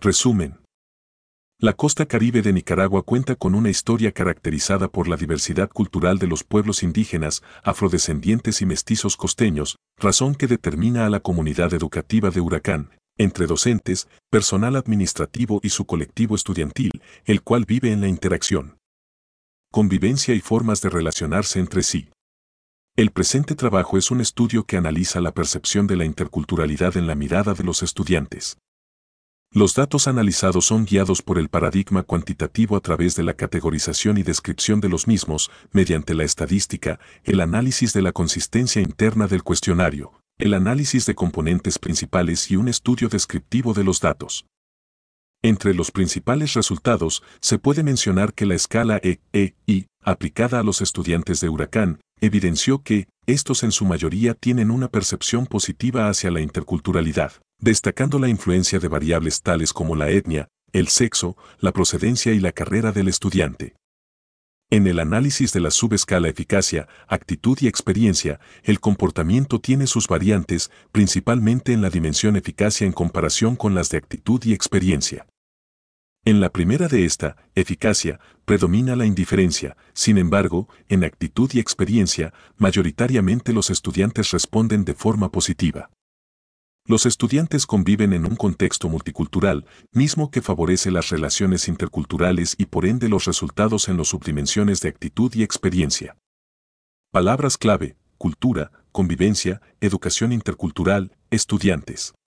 Resumen. La costa caribe de Nicaragua cuenta con una historia caracterizada por la diversidad cultural de los pueblos indígenas, afrodescendientes y mestizos costeños, razón que determina a la comunidad educativa de Huracán, entre docentes, personal administrativo y su colectivo estudiantil, el cual vive en la interacción, convivencia y formas de relacionarse entre sí. El presente trabajo es un estudio que analiza la percepción de la interculturalidad en la mirada de los estudiantes. Los datos analizados son guiados por el paradigma cuantitativo a través de la categorización y descripción de los mismos, mediante la estadística, el análisis de la consistencia interna del cuestionario, el análisis de componentes principales y un estudio descriptivo de los datos. Entre los principales resultados, se puede mencionar que la escala E-E-I, aplicada a los estudiantes de Huracán, evidenció que, estos en su mayoría tienen una percepción positiva hacia la interculturalidad, destacando la influencia de variables tales como la etnia, el sexo, la procedencia y la carrera del estudiante. En el análisis de la subescala eficacia, actitud y experiencia, el comportamiento tiene sus variantes, principalmente en la dimensión eficacia en comparación con las de actitud y experiencia. En la primera de esta, eficacia, predomina la indiferencia, sin embargo, en actitud y experiencia, mayoritariamente los estudiantes responden de forma positiva. Los estudiantes conviven en un contexto multicultural, mismo que favorece las relaciones interculturales y por ende los resultados en las subdimensiones de actitud y experiencia. Palabras clave: cultura, convivencia, educación intercultural, estudiantes.